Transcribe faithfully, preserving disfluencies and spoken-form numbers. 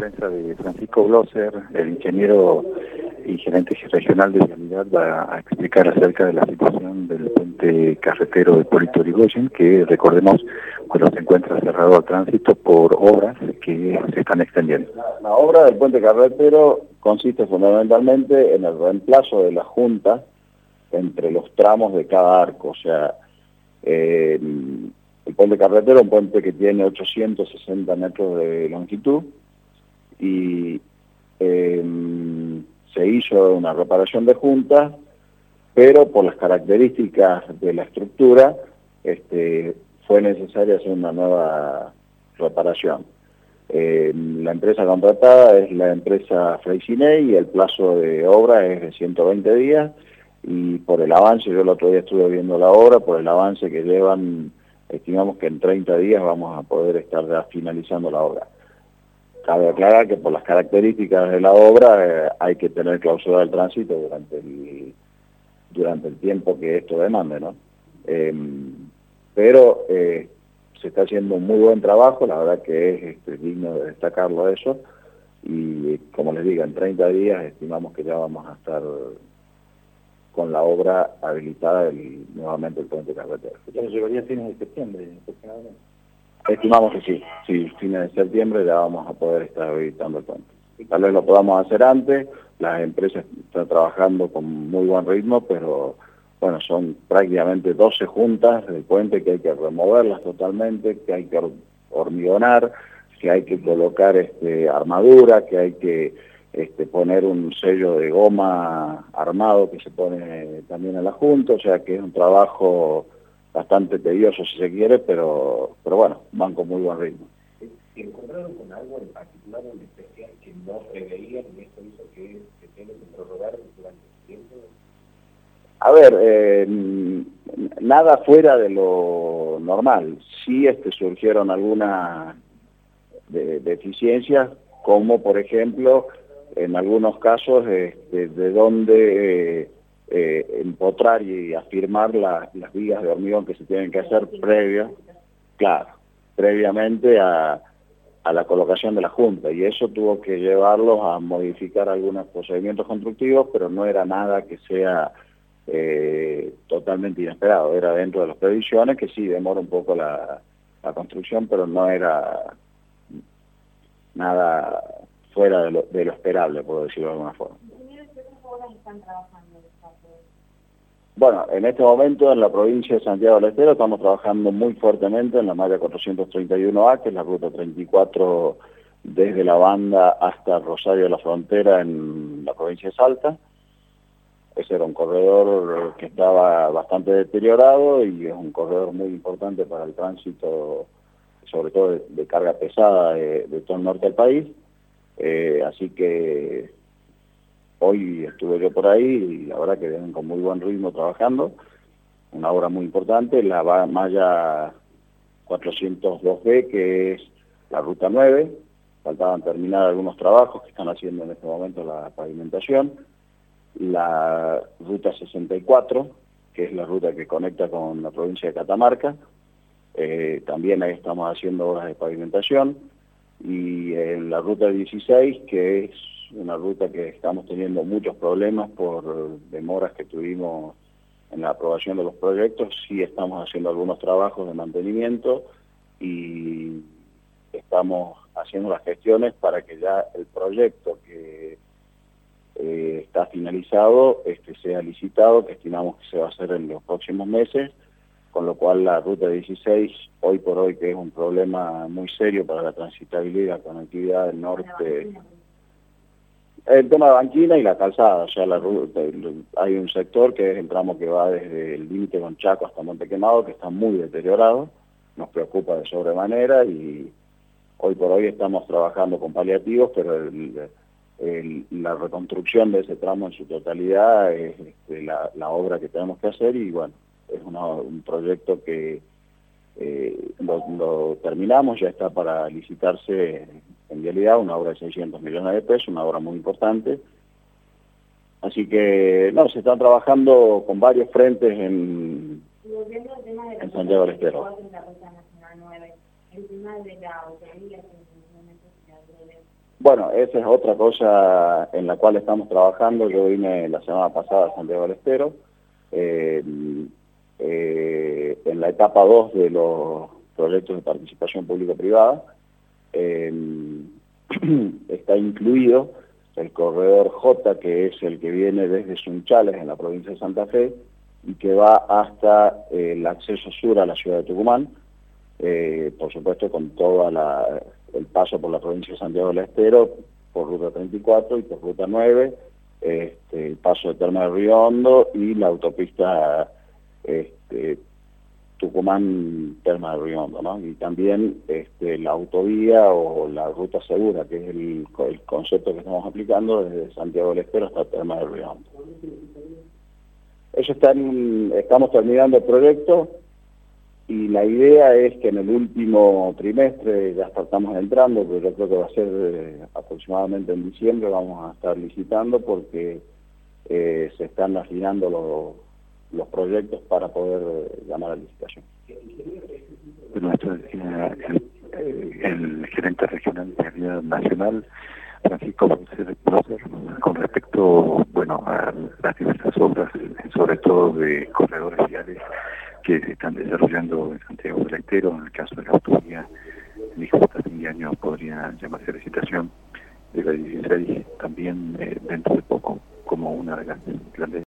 prensa de Francisco Glosser, el ingeniero y gerente regional de Vialidad, va a explicar acerca de la situación del puente carretero de Hipólito Yrigoyen, que recordemos cuando se encuentra cerrado al tránsito por obras que se están extendiendo. La, la obra del puente carretero consiste fundamentalmente en el reemplazo de la junta entre los tramos de cada arco, o sea, eh, el puente carretero es un puente que tiene ochocientos sesenta metros de longitud y eh, se hizo una reparación de juntas, pero por las características de la estructura este, fue necesaria hacer una nueva reparación. Eh, la empresa contratada es la empresa Freycinet y el plazo de obra es de ciento veinte días, y por el avance, yo el otro día estuve viendo la obra, por el avance que llevan, estimamos que en treinta días vamos a poder estar ya finalizando la obra. Cabe aclarar que por las características de la obra eh, hay que tener clausura del tránsito durante el, durante el tiempo que esto demande, ¿no? Eh, pero eh, se está haciendo un muy buen trabajo, la verdad que es este, digno de destacarlo eso, y como les digo, en treinta días estimamos que ya vamos a estar con la obra habilitada el, nuevamente el puente carretero. ¿Ya llegaría a fines de septiembre aproximadamente? Estimamos que sí, sí, fines de septiembre ya vamos a poder estar habilitando el puente. Tal vez lo podamos hacer antes, las empresas están trabajando con muy buen ritmo, pero bueno, son prácticamente doce juntas del puente que hay que removerlas totalmente, que hay que hormigonar, que hay que colocar este, armadura, que hay que este, poner un sello de goma armado que se pone también en la junta, o sea que es un trabajo bastante tedioso si se quiere, pero pero bueno, van con muy buen ritmo. ¿Se encontraron con algo en particular, en especial, que no preveían y esto hizo que se tenga que prorrogar durante el tiempo? A ver, eh, nada fuera de lo normal. Sí este, surgieron algunas de, deficiencias, como por ejemplo, en algunos casos, este, de donde eh, eh, empotrar y afirmar la, las vigas de hormigón que se tienen que hacer previo, claro, previamente a, a la colocación de la junta, y eso tuvo que llevarlos a modificar algunos procedimientos constructivos, pero no era nada que sea eh, totalmente inesperado, era dentro de las previsiones, que sí demora un poco la, la construcción, pero no era nada fuera de lo, de lo esperable, por decirlo de alguna forma. Están trabajando? Bueno, en este momento en la provincia de Santiago del Estero estamos trabajando muy fuertemente en la malla cuatrocientos treinta y uno A, que es la ruta treinta y cuatro desde la Banda hasta Rosario de la Frontera en la provincia de Salta. Ese era un corredor que estaba bastante deteriorado y es un corredor muy importante para el tránsito, sobre todo de, de carga pesada de, de todo el norte del país. Eh, así que hoy estuve yo por ahí y la verdad que vienen con muy buen ritmo trabajando, una obra muy importante, la malla cuatrocientos dos B, que es la ruta nueve, faltaban terminar algunos trabajos que están haciendo en este momento la pavimentación, la ruta sesenta y cuatro, que es la ruta que conecta con la provincia de Catamarca, eh, también ahí estamos haciendo obras de pavimentación, y en la ruta dieciséis, que es una ruta que estamos teniendo muchos problemas por demoras que tuvimos en la aprobación de los proyectos, sí estamos haciendo algunos trabajos de mantenimiento y estamos haciendo las gestiones para que ya el proyecto que eh, está finalizado este, sea licitado, que estimamos que se va a hacer en los próximos meses, con lo cual la ruta dieciséis, hoy por hoy, que es un problema muy serio para la transitabilidad, la conectividad del norte, el tema de banquina y la calzada, o sea, la ruta, hay un sector que es el tramo que va desde el límite con Chaco hasta Monte Quemado, que está muy deteriorado, nos preocupa de sobremanera y hoy por hoy estamos trabajando con paliativos, pero el, el, la reconstrucción de ese tramo en su totalidad es este, la, la obra que tenemos que hacer y bueno, es una, un proyecto que eh, lo, lo terminamos, ya está para licitarse en realidad, una obra de seiscientos millones de pesos, una obra muy importante. Así que, no, se están trabajando con varios frentes en, en Santiago del Estero. El tema de la autonomía, Bueno, esa es otra cosa en la cual estamos trabajando. Yo vine la semana pasada a Santiago del Estero. Eh, eh, en la etapa dos de los proyectos de participación público-privada eh, está incluido el corredor J, que es el que viene desde Sunchales, en la provincia de Santa Fe, y que va hasta eh, el acceso sur a la ciudad de Tucumán, eh, por supuesto con todo el paso por la provincia de Santiago del Estero, por ruta treinta y cuatro y por ruta nueve, este, el paso de Termas de Río Hondo y la autopista este, Tucumán-Termas de Río Hondo, ¿no? Y también este, la autovía o la ruta segura, que es el, el concepto que estamos aplicando desde Santiago del Estero hasta Termas de Río Hondo. Eso está en, estamos terminando el proyecto y la idea es que en el último trimestre, ya estamos entrando, pero yo creo que va a ser eh, aproximadamente en diciembre, vamos a estar licitando porque eh, se están afinando los, los proyectos para poder eh, llamar a licitación. Bueno, esto decía el, el gerente regional de Vialidad Nacional, Francisco Prócer, con respecto, bueno, a las diversas obras, sobre todo de corredores viales que se están desarrollando en Santiago del Estero. En el caso de la autovía, dijo que hasta fin de año podría llamarse licitación de la dieciséis, también eh, dentro de poco, como una de las grandes